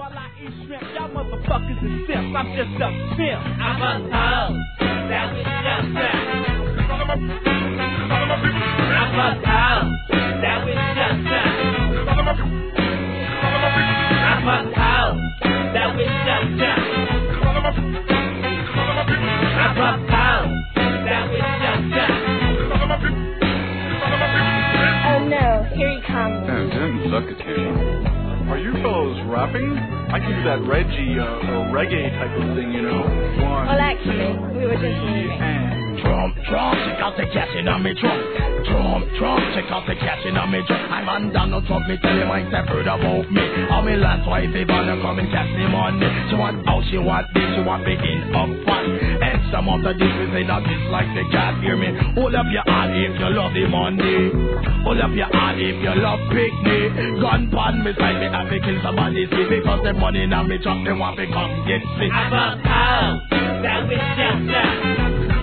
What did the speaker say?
while I eat shrimp. Y'all motherfuckers is simps. I'm just a pimp. I'm a hoe. That was just that. I'm a hoe. That was just that. I'm a hoe. That was just that. I'm a hoe. That was just that. Oh no, here he comes. Are you fellows rapping? I can do that Reggie or reggae type of thing, you know. Well, actually, we were just moving. Trump, check out the cash in on me trunk. Trump, check out the cash in on me trunk. I'm on Donald Trump, me tell him I ain't heard about me. All me last wife, they wanna come and cash me money. She want house, she want this, she want begin up fun. And some of the dishes they not dislike, they can't hear me. Hold up your hand if you love the money. Hold up your hand if you love picnic. Gun pan me side, me have to kill somebody, see, because the money now me truck, they want to come get sick. I'm a hoe. That